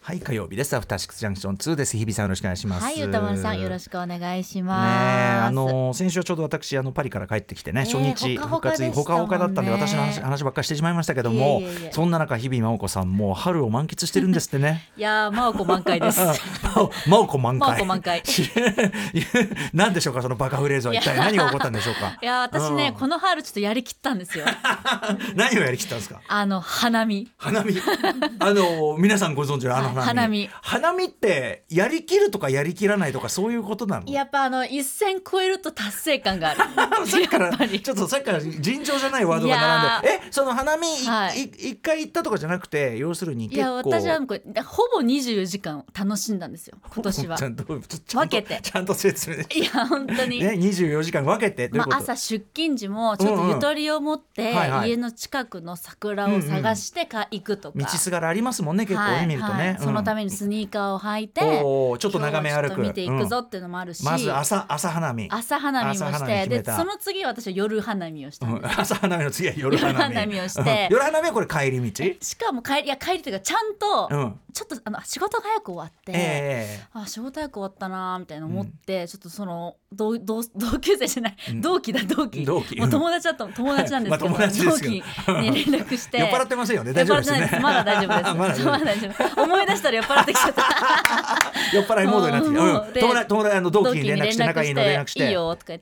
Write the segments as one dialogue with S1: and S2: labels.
S1: はい、火曜日です。アフターシックスジャンクション2です。日比さんよろしくお願いします。
S2: はい、歌丸さんよろしくお願いします。
S1: ね、先週ちょうど私パリから帰ってきてね、初日
S2: ほか
S1: ほかだったんで私の話ばっかりしてしまいましたけども、そんな中日比真央子さんも春を満喫してるんですってね。
S2: いや真央子満開です。
S1: 真央子満開。何でしょうか、そのバカフレーズは一体何が起こったんでしょうか。
S2: いや私ね、この春ちょっとやりきったんですよ。
S1: 何をやりきったんですか。
S2: 花見
S1: 皆さんご存知の花見ってやりきるとかやりきらないとかそういうことなの。
S2: やっぱ一線超えると達成感がある。
S1: さっきから尋常じゃないワードが並んで、その花見一回行ったとかじゃなくて、要するに結構。いや
S2: 私はこれほぼ24時間楽しんだんですよ今年は。分けて
S1: ちゃんと説明。
S2: いや本当に
S1: ね、24時間分けてどういうこと。
S2: 朝出勤時もちょっとゆとりを持って、家の近くの桜を探して行くとか、
S1: 道すがらありますもんね結構見るとね、
S2: そのためにスニーカーを履いて、
S1: ちょっと眺め歩く、
S2: 見ていくぞっていうのもあるし、
S1: まず朝花見も
S2: して、でその次私は夜花見をしたんです。
S1: 朝花見の次は夜花見をして夜花見はこれ帰り道。
S2: しかも帰りというかちゃんと、ちょっと仕事が早く終わって、仕事早く終わったなみたいな思って、ちょっとその同級生じゃない、同期もう友達なんですけど、同期に連絡して
S1: 酔っ払ってませんよね。大丈夫ですね。
S2: まだ大丈夫です。まだ大丈夫。思い出したら酔っ払ってきちゃった。
S1: 酔っ払いモードになってきた。友達同期に連絡して仲いいの連絡して
S2: いいよとか言って、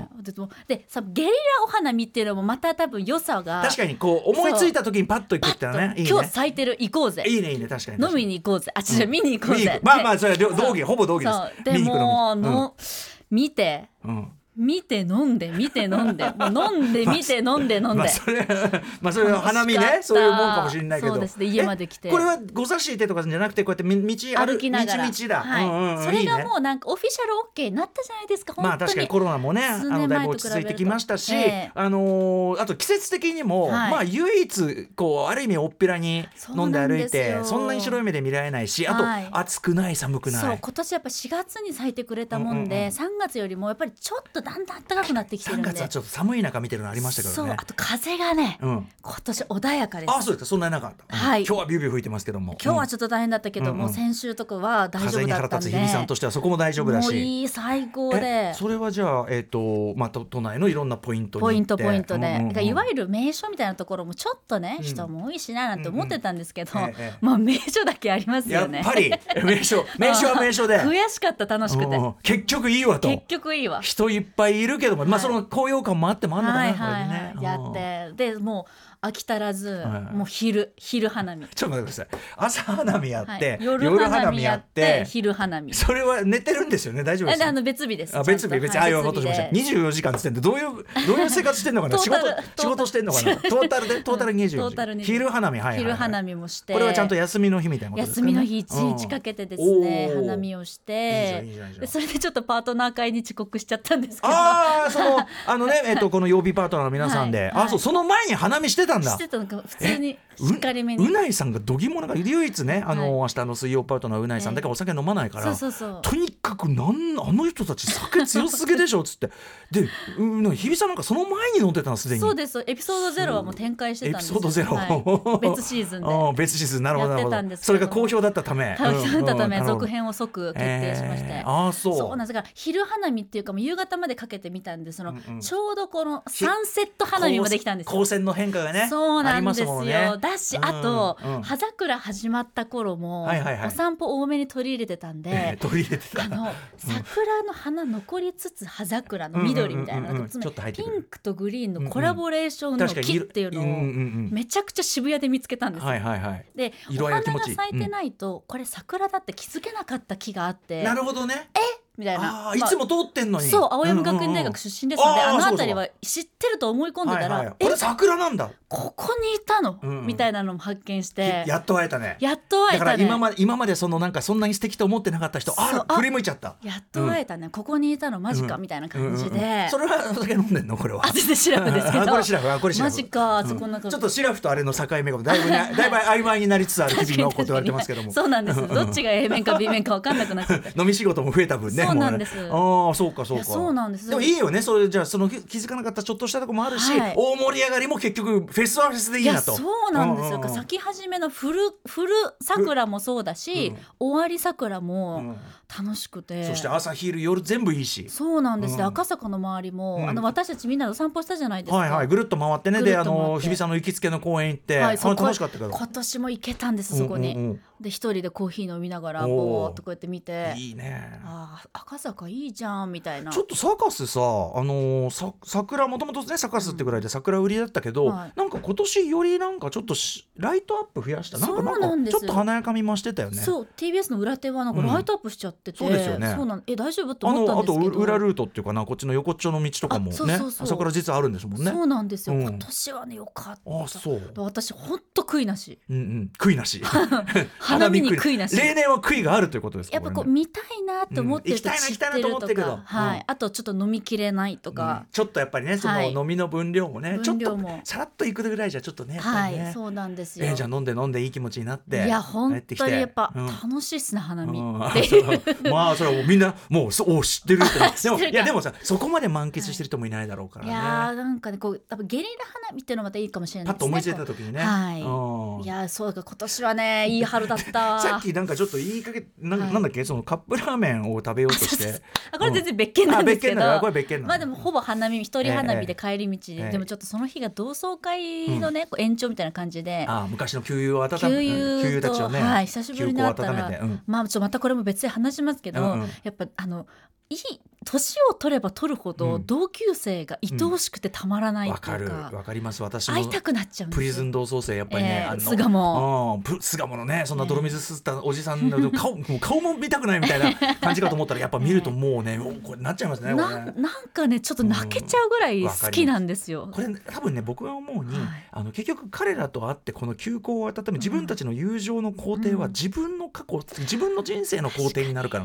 S2: でさゲリラお花見っていうのもまた多分良さが、
S1: 確かにこう思いついた時にパッと行くってのはね、
S2: 今日咲いてる行こうぜ、いいね確かに飲みに行こうぜ、見に行こうぜ、
S1: まあそれはほぼ同期です。
S2: でも見て飲んでもう飲んで見て飲んで
S1: それは花見ね、そういうもんかもしれないけど、
S2: そうですね、家まで来て
S1: これはご差しいてとかじゃなくて、こうやって歩きながら道だ、
S2: それがもうなんかオフィシャル OK になったじゃないですか。
S1: まあ確かにコロナもねだいぶ落ち着いてきましたし、あと季節的にも唯一こうある意味おっぴらに飲んで歩いて、そんなに白い目で見られないし、あと暑くない寒くない。
S2: そう今年やっぱ4月に咲いてくれたもんで、3月よりもやっぱりちょっとだんだん暖かくなってきてるんで、
S1: 3月はちょっと寒い中見てるのありましたけどね。
S2: そう、あと風がね、今年穏やかです。
S1: そうですか。そんなになかった。今日はビュービュー吹いてますけども、
S2: 今日はちょっと大変だったけども、先週とかは大丈夫だったんで、
S1: 風に腹立つ日比さんとしてはそこも大丈夫だし、
S2: もういい最高で、
S1: それはじゃあ都内のいろんなポイントに行って
S2: ポイントで、いわゆる名所みたいなところもちょっとね、人も多いしななんて思ってたんですけど、名所だけありますよね。
S1: やっぱり名所は名所で
S2: 悔しかった。楽しくて
S1: 結局いいわと。人いっぱいいるけども、その高揚感もあってもあんのかな、
S2: やってでもう飽き足らず、もう昼花見。
S1: ちょっと待ってください。朝花見やって、
S2: 夜花見やって昼花見。
S1: それは寝てるんですよね。大丈夫ですか。
S2: 別日です。
S1: 別日ほっとしました。24時間つってんでどういう生活してんのかな。仕事してんのかな。トータル24時。昼花見、
S2: 昼花見もして、
S1: これはちゃんと休みの日みたいなことですかね。
S2: 休みの日1日かけてですね、花見をして、それでちょっとパートナー会に遅刻しちゃったんですけど、
S1: この曜日パートナーの皆さんで、その前に花見してた
S2: のか普通にしっかりめに。
S1: うないさんがどぎものが唯一ね、明日の水曜パートナーうないさんだけお酒飲まないから、とにかくあの人たち酒強すぎでしょっつってで日比さんなんかその前に飲んでたのすでに。
S2: そうです。エピソード0はもう展開してたんですよ。
S1: エピソード0、
S2: 別シーズンで
S1: 別シーズン、なるほど。それが好評だったため
S2: 続編を即決定しまして、そうなんですが、昼花見っていうかもう夕方までかけてみたんで、ちょうどこのサンセット花見もできたんですよ。
S1: 光線の変化がね、
S2: そうなんですよ。だし、あと葉桜始まった頃もお散歩多めに取り入れてたんで、桜の花残りつつ葉桜の緑みたいな、ピンクとグリーンのコラボレーションの木っていうのをめちゃくちゃ渋谷で見つけたんですよ。でお花が咲いてないとこれ桜だって気づけなかった木があって、
S1: なるほどね、
S2: みたいな、
S1: いつも通ってんのに。
S2: そう、青山学院大学出身ですので、あの辺りは知ってると思い込んでたら、
S1: これ桜なんだ、
S2: ここにいたの、みたいなのも発見して、
S1: やっと会えたね。だから今までそんなに素敵と思ってなかった人、振り向いちゃった。
S2: やっと会えたね、ここにいたのマジか、みたいな感じで。
S1: それはお酒飲んでんのこれは。
S2: 全然シラフですけど。
S1: これシラフ。
S2: マジか。ち
S1: ょっとシラフとあれの境目がだいぶ曖昧になりつつある日々のこと言われてますけども。
S2: そうなんです。どっちが A 面か B 面か分かんなくなっちゃって。
S1: 飲み仕事も増えた分ね。 ね。
S2: そうなんです。
S1: ああ、そうかそうか。
S2: そうなんです。
S1: でもいいよね。それじゃあその気づかなかったちょっとしたとこもあるし、大盛り上がりも結局フェスはフェスでいいなと。
S2: そうなんですよ。咲き始めのフル桜もそうだし、終わり桜も楽しくて、
S1: そして朝昼夜全部いいし。
S2: そうなんです。赤坂の周りも私たちみんなで散歩したじゃないですか。
S1: はいはい、ぐるっと回ってね。で日比さんの行きつけの公園行って、楽しかったけど。
S2: 今年も行けたんですそこに。で一人でコーヒー飲みながらぼーっとこうやって見て、
S1: いいね。
S2: 赤坂いいじゃんみたいな。
S1: ちょっとサカスさ、桜もともとねサカスってぐらいで桜売りだったけど、なんか今年よりなんかちょっとライトアップ増やした。なんかちょっと華やかみ増してたよね。
S2: そう TBS の裏手はなんかライトアップしちゃってて、
S1: そうですよね。
S2: そうなん大丈夫と思ったんですけど、
S1: あと裏ルートっていうかな、こっちの横っちょの道とかもね、桜実はあるんですもんね。
S2: そうなんですよ。今年はね良かった。
S1: そう。
S2: 私ほんと悔いなし。
S1: 悔いなし。
S2: 花見に悔いなし。
S1: 例年は悔いがあるということですか。
S2: やっぱこう見たいなと思ってると知ってるとか、はい。あとちょっと飲みきれないとか、
S1: ちょっとやっぱりねその飲みの分量もね、ちょっとさらっといくぐらいじゃちょっとね。
S2: はい、そうなんですよ。
S1: じゃあ飲んでいい気持ちになって、
S2: いや本当にやっぱ楽しいっすね花見。
S1: まあそれはみんなもう知ってるって。でもさそこまで満喫してる人もいないだろうからね。
S2: いやなんかねこう多分ゲリラ花見っていうのまたいいかもしれないですね。
S1: パッと思いついた時にね。
S2: はい。いやそうか今年はねいい春だった。
S1: さっきなんかちょっと言いかけなんだっけ、そのカップラーメンを食べようとして。
S2: これ全然別件なんですけど。
S1: これ別件なの。
S2: まあでもほぼ花見一人花見で帰り道でもちょっとその日が同窓会のね延長みたいな感じで。
S1: 昔の給油を温め給油たちをね。
S2: はい久しぶりに会ったらまたこれも別で話しますけど、やっぱいい年を取れば取るほど同級生が愛おしくてたまらないっていうか、
S1: わかります。私も
S2: 会いたくなっちゃうんですよ。
S1: プリズン同窓生やっぱりね、
S2: 巣鴨
S1: のねそんな泥水吸ったおじさんの顔も見たくないみたいな感じかと思ったらやっぱ見るともうねこれなっちゃいますね。なん
S2: かねちょっと泣けちゃうぐらい好きなんですよ。
S1: これ多分ね僕が思うに結局彼らと会ってこの旧交を温め自分たちの友情の工程は自分の過去自分の人生の工程になるから、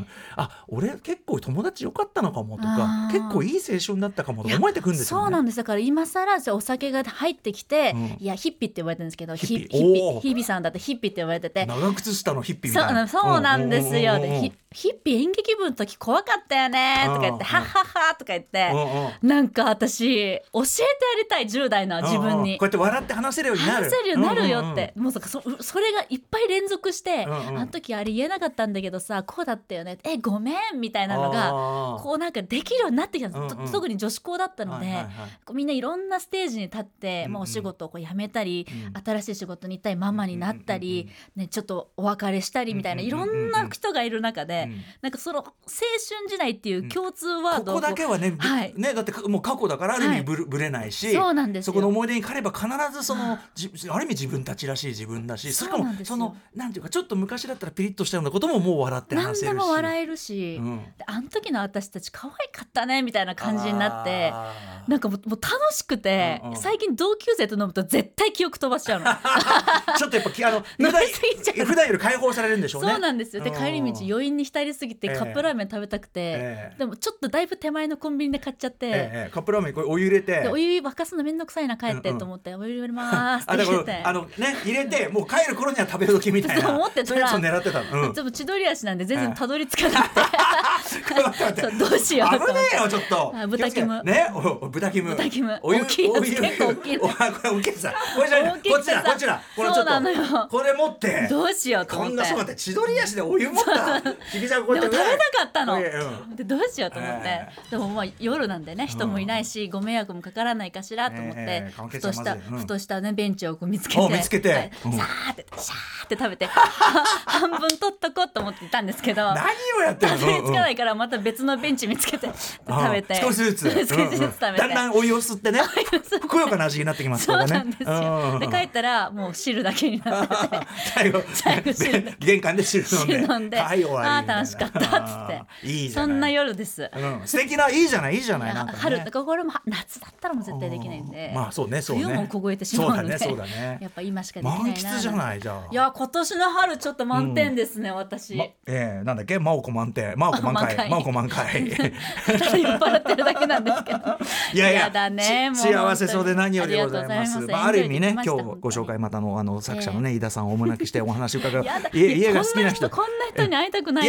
S1: 俺結構友達良かったのかもとか結構いい青春だったかもと思えてくるんですよね。
S2: そうなんです。だから今更お酒が入ってきて、いやヒッピーって言われてるんですけど、ヒビさんだってヒッピーって言われてて、
S1: 長靴下のヒッピーみたいな。
S2: そうなんですよ。でヒッピー演劇部の時怖かったよねとか言ってハッハッハとか言ってなんか私教えてやりたい10代の自分に
S1: こうやって笑って話せるようになる
S2: よってもうそれがいっぱい連続してあの時あれ言えなかったんだけどさこうだったよねごめんみたいなのがこうなんかできるようになってきたんです。特に女子校だったのでみんないろんなステージに立ってお仕事を辞めたり新しい仕事に行ったりママになったりちょっとお別れしたりみたいないろんな人がいる中でなんかその青春時代っていう共通ワードを
S1: ここだけはねだってもう過去だからある意味ぶれないし
S2: そうなんですよ。
S1: そこの思い出に彼ば必ずそのある意味自分たちらしい自分だしそれかもそのなんていうかちょっと昔だったらピリッとしたようなことももう笑って話せるし
S2: 何でも笑えるしあの時の私たち可愛かったねみたいな感じになってなんかもう楽しくて最近同級生と飲むと絶対記憶飛ばしちゃうの
S1: ちょっとやっぱ普段より解放されるんでしょうね。
S2: そうなんですよ。で帰り道余韻に浸りすぎてカップラーメン食べたくてでもちょっとだいぶ手前のコンビニで買っちゃって
S1: カップラーメンこれお湯入れて
S2: お湯沸かすのめんどくさいな帰ってと思ってお湯入れますって入れて
S1: 入れてもう帰る頃には食べ時みたいな
S2: 思ってたら
S1: そう狙ってたの
S2: ちょっと千鳥足なんで全然たどり着かなくてどうしようと思って
S1: 危ねえよちょっと
S2: 豚キム
S1: ね豚キム
S2: お湯大きいやつ結構大きい
S1: これ大きいさこちら
S2: そうなのよ。
S1: これ持って
S2: どうしようと思って
S1: こんなそうだって千鳥足でお湯持った日比さんこうやって
S2: でも食べたかったのでどうしようと思ってでもまあ夜なんでね人もいないしご迷惑もかからないかしらと思ってふとしたねベンチを見つけてさーってシャーって食べて半分取っとこうと思っていたんですけど
S1: 何をやってるの
S2: たどり着かないからまた別のベンチ見つけて食べて
S1: 少しずつ食べてだんだんお湯を吸ってねふくよかな味になってきますからね。
S2: そうなんですよ。で帰ったらもう汁だけになってて
S1: 最後玄関で汁飲んで
S2: 楽しかったっつってそんな夜です。
S1: 素敵ないいじゃないなんか
S2: 春とかこれも夏だったらもう絶対できないんで
S1: まあそうね
S2: 冬も凍えてしまうのでやっぱ今しかできないな。
S1: 満喫じゃないじゃあ。
S2: いや今年の春ちょっと満点ですね私。
S1: なんだっけ真央子満点真央子満開
S2: 酔っ払ってるだけなんですけど
S1: いや
S2: だね
S1: 幸せそうで何よりでございます。ある意味ね今日ご紹介またの作者のね飯田さんをお招きしてお話伺う家が好きな人
S2: こんな人に会いたくないって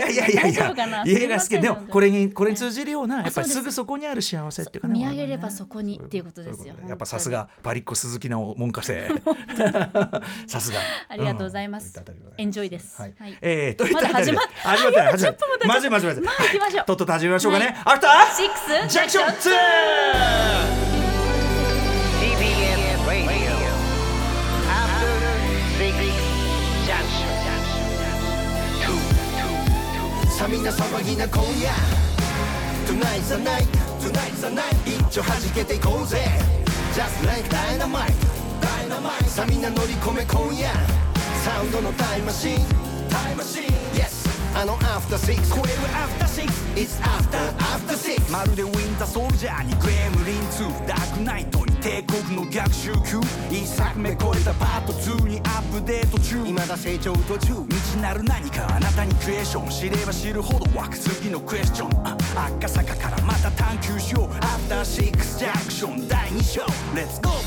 S1: 家が好きでもこれに通じるようなやっぱりすぐそこにある幸せっていうかね、
S2: 見上げればそこにっていうことですよ。
S1: やっぱさすがパリッコ鈴木の門下生さすが
S2: ありがとうございます、エンジョイです。
S1: といった
S2: まだ始まって
S1: まずまず
S2: 行きましょう。
S1: とっとと始めましょうかね。アフター
S2: シックス
S1: ジャンクション2。
S3: さあみんな騒ぎな今夜 Tonight's the night Tonight's the night 一丁弾けていこうぜ Just like dynamite Dynamite さあみんな乗り込め今夜サウンドのタイムマシン Time machine Yes あの After Six 超える After Six It's After Six
S4: まるでウィンターソルジャーにグレムリン2ダークナイトに帝国の逆襲級一作目超えたパート2にアップデート中
S3: 未だ成長途中
S4: 未知なる何かあなたにクエスチョン知れば知るほど湧く次のクエスチョン赤坂からまた探求しよう After Six ジャンクション第2章 Let's go。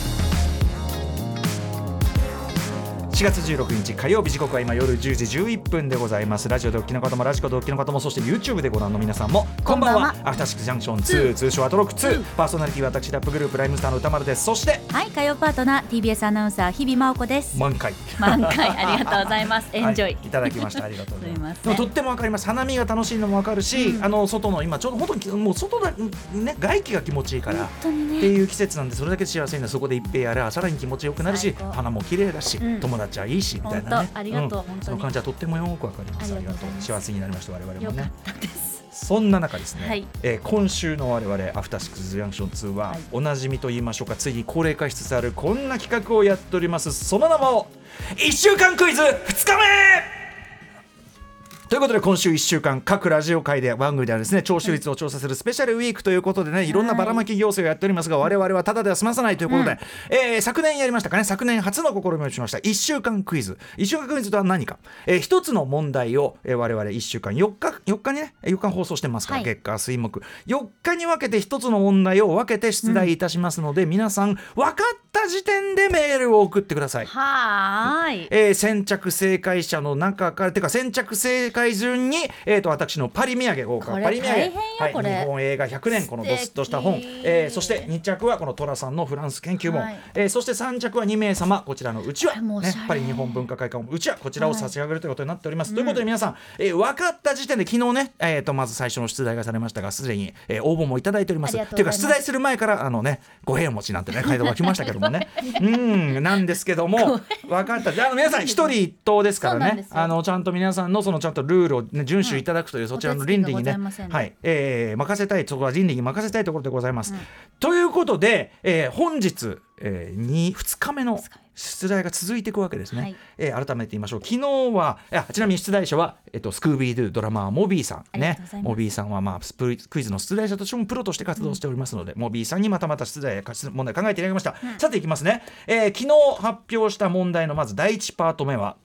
S1: 4月16日火曜日、時刻は今夜10時11分でございます。ラジオでお聞きの方もラジコでお聞きの方も、そして YouTube でご覧の皆さんもこんばんは。アフターシックスジャンクション2、通称アトロック2、パーソナリティは私ラップグループライムスターの歌丸です。そして
S2: はい、火曜パートナー TBS アナウンサー日々真央子です。
S1: 満開
S2: ありがとうございます。エンジョイ、
S1: いただきました。ありがとうございます。
S2: でも
S1: とってもわかります。花見が楽しいのもわかるし、外の今ちょうど本当にもう外だね、外気が気持ちいいからっていう季節なんで、それだけ幸せになる。そこで一平やらさらに気持ちよくなるし、花も綺麗だし、友達はいいしみたいなね。
S2: ありがとう、本当に
S1: その感じはとってもよくわかります。ありがとう。幸せになりました我々もね。
S2: よかったです。
S1: そんな中ですね、今週の我々アフターシックスジャンクション2は、おなじみと言いましょうか、ついに高齢化しつつあるこんな企画をやっております。その名も1週間クイズ2日目ということで、今週1週間各ラジオ界で番組ではですね、聴取率を調査するスペシャルウィークということでね、いろんなばらまき行政をやっておりますが、我々はただでは済まさないということで、昨年やりましたかね、昨年初の試みをしました1週間クイズ。1週間クイズとは何か、一つの問題を、我々1週間4日にね、4日放送してますから、月火水木4日に分けて一つの問題を分けて出題いたしますので、皆さん分かった時点でメールを送ってください。先着正解者の中から、てか先着正解順に、私のパリ土産豪華パリ土産、日本映画100年このドスッとした本、そして2着はこの寅さんのフランス研究本、そして3着は2名様、こちらのうちわ、ね、パリ日本文化会館うちわ、こちらを差し上げるということになっております。ということで皆さん、分かった時点で昨日ね、まず最初の出題がされましたが、すでに、応募もいただいております。というか出題する前からご兵持ちなんてね回答が来ましたけどもねなんですけども、分かった。皆さん一人一答ですからね、ちゃんと皆さんのそのちゃんとルールを、ね、遵守いただくという、そちらの倫理にね、任せたい、そこは倫理に任せたいところでございます。ということで、本日、2日目の出題が続いていくわけですね。改めて言いましょう。昨日はちなみに出題者は、スクービードゥドラマーモビーさんね。モビーさんは、クイズの出題者としてもプロとして活動しておりますので、モビーさんにまた出題問題考えていただきました。さていきますね。昨日発表した問題のまず第1パート目は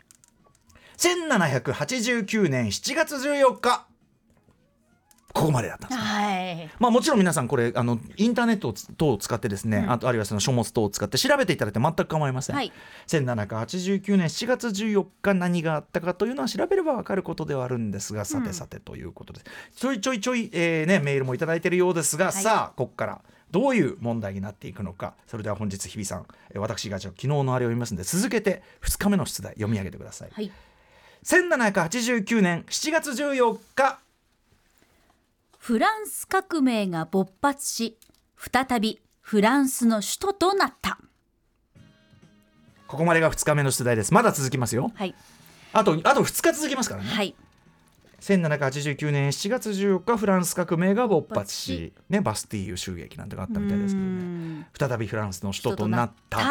S1: 1789年7月14日、ここまでだったんですね。もちろん皆さんこれインターネット等を使ってですね、あるいはその書物等を使って調べていただいて全く構いません。1789年7月14日何があったかというのは調べれば分かることではあるんですが、さてさてということです。ちょいメールもいただいているようですが、さあここからどういう問題になっていくのか。それでは本日日比さん、私が昨日のあれを読みますので、続けて2日目の出題読み上げてください。1789年7月14日、
S2: フランス革命が勃発し、再びフランスの首都となった。
S1: ここまでが2日目の出題です。まだ続きますよ。あと2日続きますからね。1789年7月14日、フランス革命が勃発し、ね、バスティーユ襲撃なんてがあったみたいですけどね。再びフランスの首都となった。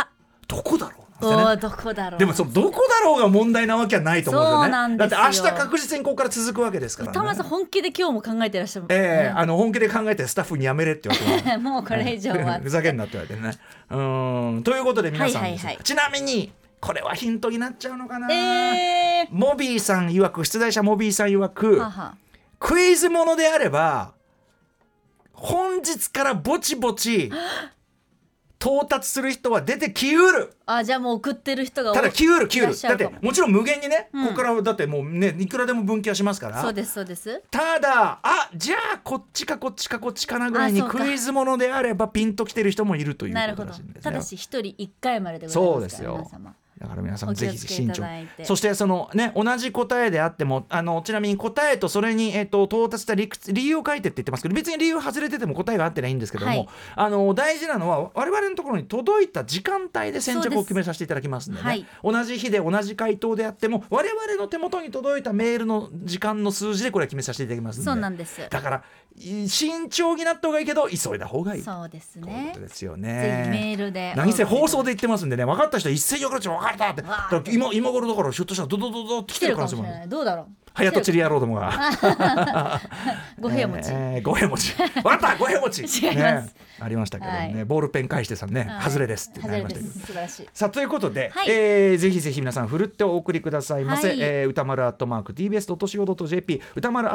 S1: どこだろう。
S2: どこだろう。
S1: でもどこだろうが問題なわけはないと思うんですよね。だって明日確実にここから続くわけですからね。
S2: 歌丸さん本気で今日も考えてらっしゃる、
S1: 本気で考えてスタッフにやめれって言われて
S2: もうこれ以上は
S1: ふざけんなって言われてね。ということで皆さんです、ちなみにこれはヒントになっちゃうのかな。モビーさん曰く、出題者モビーさん曰く、クイズものであれば本日からぼちぼち到達する人は出てきうる。
S2: じゃあもう送ってる人が
S1: ただきうるだってもちろん無限にね、ここからだってもうねいくらでも分岐はしますから。
S2: そうですそうです。
S1: ただじゃあこっちかこっちかこっちかなぐらいにクイズものであればピンときてる人もいるということらしいんですよ。
S2: ただし1人1回まででございますから。
S1: そうですよ。
S2: 皆様
S1: だから皆さんぜひ慎重。そしてそのね同じ答えであってもちなみに答えとそれに到達した理由を書いてって言ってますけど、別に理由外れてても答えが合ってないんですけども、大事なのは我々のところに届いた時間帯で先着を決めさせていただきますのでね、同じ日で同じ回答であっても我々の手元に届いたメールの時間の数字でこれは決めさせていただきますので。
S2: そうなんです。
S1: だから慎重になった方がいいけど急いだ方がいい。
S2: そうですね。
S1: ということですよね。
S2: ぜひメールで
S1: 何せ放送で言ってますんでね、分かった人は一斉に分かったって今頃だからひょっとしたらドドドドって来てる可能性もある。
S2: どうだろう。
S1: はやとちり野郎どもが
S2: 五平餅、
S1: 五平餅分かった五平餅
S2: 違います、
S1: ありましたけどね、ボールペン返してさんね、外れですってなりましたけど、
S2: 素晴らしい。
S1: さあということで、ぜひぜひ皆さんふるってお送りくださいませ。歌丸@tbs.co.jp 歌丸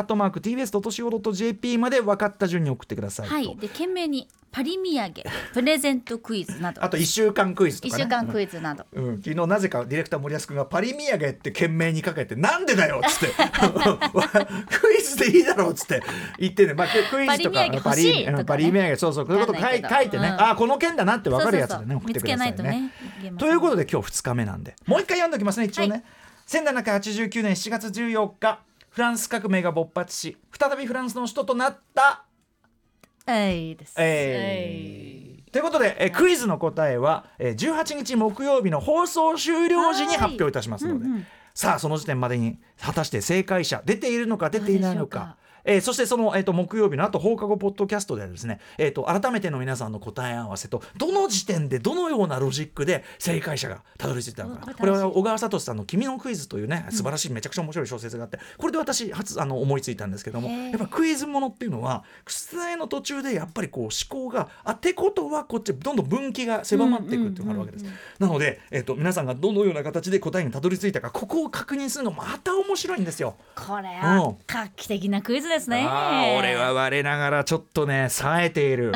S1: @tbs.co.jp まで分かった順に送ってください。
S2: で懸命にパリ土産プレゼントクイズなど
S1: あと1週間クイズとかね。
S2: 1週間クイズなど、
S1: 昨日なぜかディレクター森保君がパリ土産って懸命にかけてなんでだよっつってクイズでいいだろうっつって言ってね、クイズとか
S2: パリ土産
S1: パリ土産そういうこと書いてね、この件だなって分かるやつでね送ってくださいね。ということで今日2日目なんでもう一回読んでおきますね一応ね。1789年7月14日フランス革命が勃発し再びフランスの首都となった
S2: です。
S1: ということで、クイズの答えは18日木曜日の放送終了時に発表いたしますので、さあその時点までに果たして正解者出ているのか出ていないのか。そしてその、木曜日のあと放課後ポッドキャストではですね、改めての皆さんの答え合わせとどの時点でどのようなロジックで正解者がたどり着いたのか、これは小川聡さんの君のクイズというね素晴らしいめちゃくちゃ面白い小説があって、これで私初思いついたんですけども、やっぱクイズものっていうのは出題の途中でやっぱりこう思考がってことはこっちどんどん分岐が狭まっていくっていうのがあるわけです。なので、皆さんがどのような形で答えにたどり着いたかここを確認するのまた面白いんですよ。
S2: これは画期的なクイズですね。
S1: 俺は我ながらちょっとね冴えている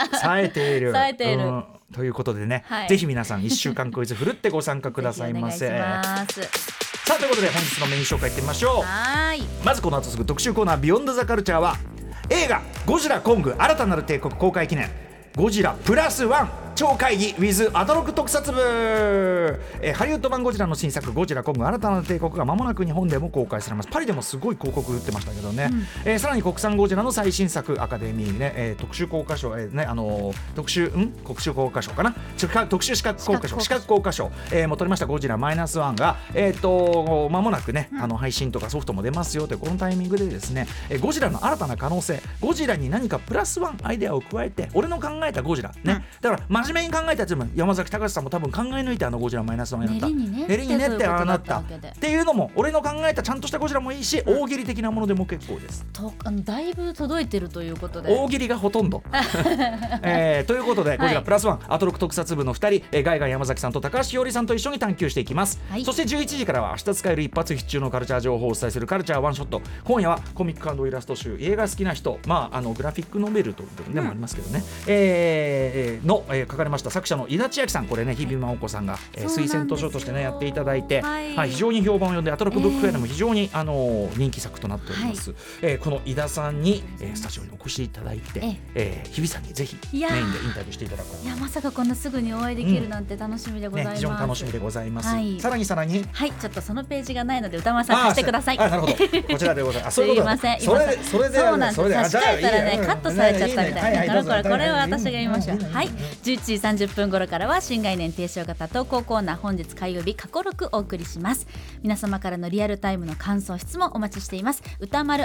S1: ということでね、ぜひ皆さん1週間クイズふるってご参加くださいませ。さあということで本日のメイン紹介いってみましょう。まずこの後すぐ特集コーナービヨンドザカルチャーは映画ゴジラコング新たなる帝国公開記念ゴジラプラスワン超会議 with アトロク特撮部、ハリウッド版ゴジラの新作ゴジラコング新たなる帝国が間もなく日本でも公開されます。パリでもすごい広告打ってましたけどね、さらに国産ゴジラの最新作アカデミーね、特殊効果賞、特殊効果賞かな特殊視覚効果賞、も取りましたゴジラマイナスワンが間もなくね配信とかソフトも出ますよというこのタイミングでですね、ゴジラの新たな可能性ゴジラに何かプラスワンアイデアを加えて俺の考えたゴジラね、だから真面目に考えたやつも山崎隆さんも多分考え抜いてゴジラマイナスワンやった練りにねってああなったっていうのも俺の考えたちゃんとしたゴジラもいいし大喜利的なものでも結構です
S2: だいぶ届いてるということで
S1: 大喜利がほとんどということでゴジラプラスワンアトロク特撮部の2人ガイガン山崎さんと高橋ひよりさんと一緒に探求していきます、そして11時からは明日使える一発必中のカルチャー情報をお伝えするカルチャーワンショット。今夜はコミック&イラスト集映画好きな人グラフィックノベルとでもありますけどね、書かれました作者の井田千秋さん、これね日比真央子さんが、推薦図書としてねやっていただいて、非常に評判を呼んでアトロクブックフェアでも非常に、人気作となっております、この井田さんに、スタジオにお越しいただいて、日比さんにぜひメインでインタビューしていただこう。
S2: いやまさかこんなすぐにお会いできるなんて楽しみでございます、
S1: 非常に楽しみでございます、さらに
S2: ちょっとそのページがないので歌丸さん貸してください。
S1: なるほどこちらでございます。
S2: すいません
S1: それで
S2: そうなんです。差し替えたらねカットされちゃったみたいな、これは私が言いましょう。11時30分頃からは新概念提唱型投稿コーナー、本日火曜日過去6お送りします。皆様からのリアルタイムの感想質問お待ちしています。歌丸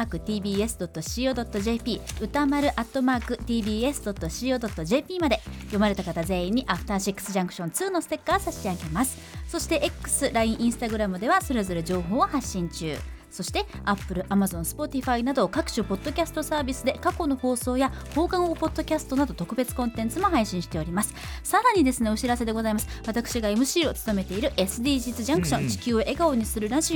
S2: @tbs.co.jp 歌丸@tbs.co.jp まで。読まれた方全員にアフターシックスジャンクション2のステッカー差し上げます。そして X、LINE、Instagram ではそれぞれ情報を発信中。そして Apple、Amazon、Spotify など各種ポッドキャストサービスで過去の放送や放課後ポッドキャストなど特別コンテンツも配信しております。さらにですねお知らせでございます。私が MC を務めている SDGs ジャンクション、地球を笑顔にするラジオ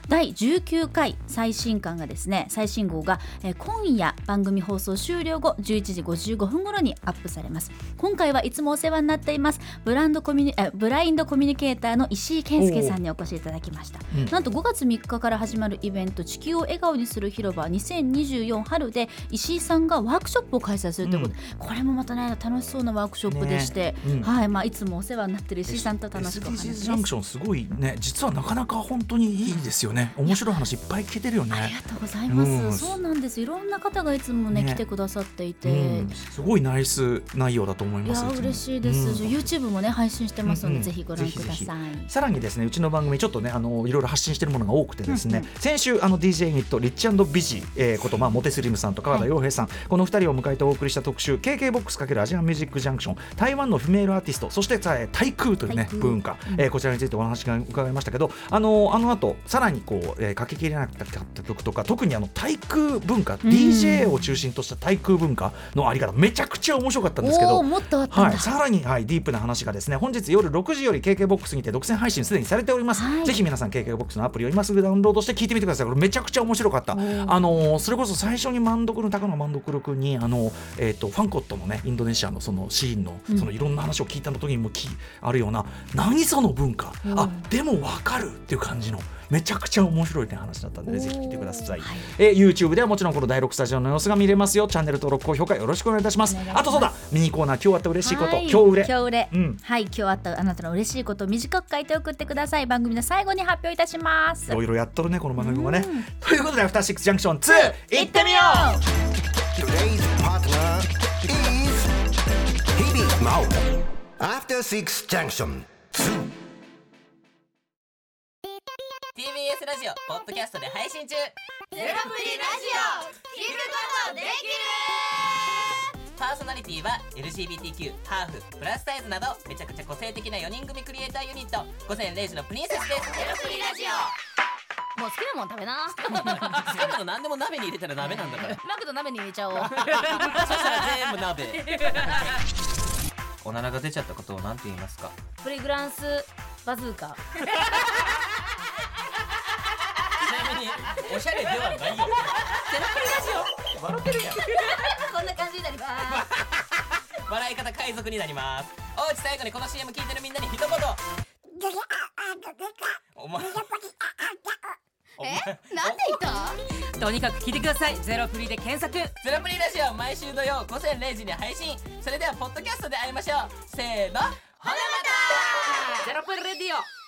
S2: 第19回最新刊がですね、最新号が、今夜番組放送終了後11時55分頃にアップされます。今回はいつもお世話になっていますブラインドコミュニケーターの石井健介さんにお越しいただきました。なんと5月3日から始まるイベント地球を笑顔にする広場2024春で石井さんがワークショップを開催するということで、これもまたね楽しそうなワークショップでして、いつもお世話になってる石井さんと楽しくお話します。
S1: SDGs ジャンクションすごいね、実はなかなか本当にいいですよね。面白い話いっぱい聞けてるよね。
S2: ありがとうございます、そうなんです。いろんな方がいつもね来てくださっていて、
S1: すごいナイス内容だと思います。
S2: いや嬉しいです、YouTube もね配信してますので、ぜひご覧ください。
S1: さらにですね、うちの番組ちょっとねいろいろ発信してるものが多くてですね、先週DJ ユニットリッチ&ビジこと、モテスリムさんと川田洋平さん、この2人を迎えてお送りした特集 KKBOX× アジアンミュージックジャンクション、台湾のフィメールアーティスト、そして対空というね文化、こちらについてお話が伺いましたけど、あの後さらにかけきれなかった曲とか、特に対空文化、DJ を中心とした対空文化のあり方めちゃくちゃ面白かったんですけど、
S2: もっとあったんだ。
S1: さらに、ディープな話がですね、本日夜6時より KKBOX にて独占配信すでにされております。ぜひ皆さん KKBOX のアプリを今すぐダウンロードして聞いてみてください。これめちゃくちゃ面白かった。それこそ最初に高野万所君にファンコットのねインドネシアのそのシーンのそのいろんな話を聞いた時にもあるような、何その文化、でも分かるっていう感じのめちゃくちゃ面白い、ね、話だったので、ぜひ聞いてください。YouTube ではもちろんこの第6スタジオの様子が見れますよ。チャンネル登録高評価よろしくお願いいたします。あとそうだ、ミニコーナー今日あった嬉しいこと、今日売れ、
S2: 今日あったあなたの嬉しいことを短く書いて送ってください。番組の最後に発表いたします。
S1: いろいろやっとるねこの番組はね。ということでアフターシックスジャンクション2行ってみよう。
S3: Today's partner is Hebe Mao. After Six Junction 2
S5: TBS ラジオポッドキャストで配信中。
S6: ゼロプリラジオ聞くことできる。
S5: パーソナリティは LGBTQ、ハーフ、プラスサイズなどめちゃくちゃ個性的な4人組クリエイターユニット午前0時のプリンセスです。
S6: ゼロプリラジオもう好きなもん食べな。
S5: 好きなの何でも鍋に入れたら鍋なんだから。
S6: マクド鍋に入れちゃおう。
S5: そしたら全部鍋。おならが出ちゃったことを何て言いますか？
S6: プリグランスバズーカ。
S5: ちなみにおしゃれではないよ。ゼロプリラジオ笑ってるやん。
S6: こんな感じになります。
S5: 笑い方海賊になります。おうち最後にこの CM 聞いてるみんなに一言。お前
S6: なんで言った？
S5: とにかく聞いてください。ゼロプリで検索。ゼロプリラジオ毎週土曜午前0時に配信。それではポッドキャストで会いましょう。せーの、ほなまた。ゼロプリレディオ。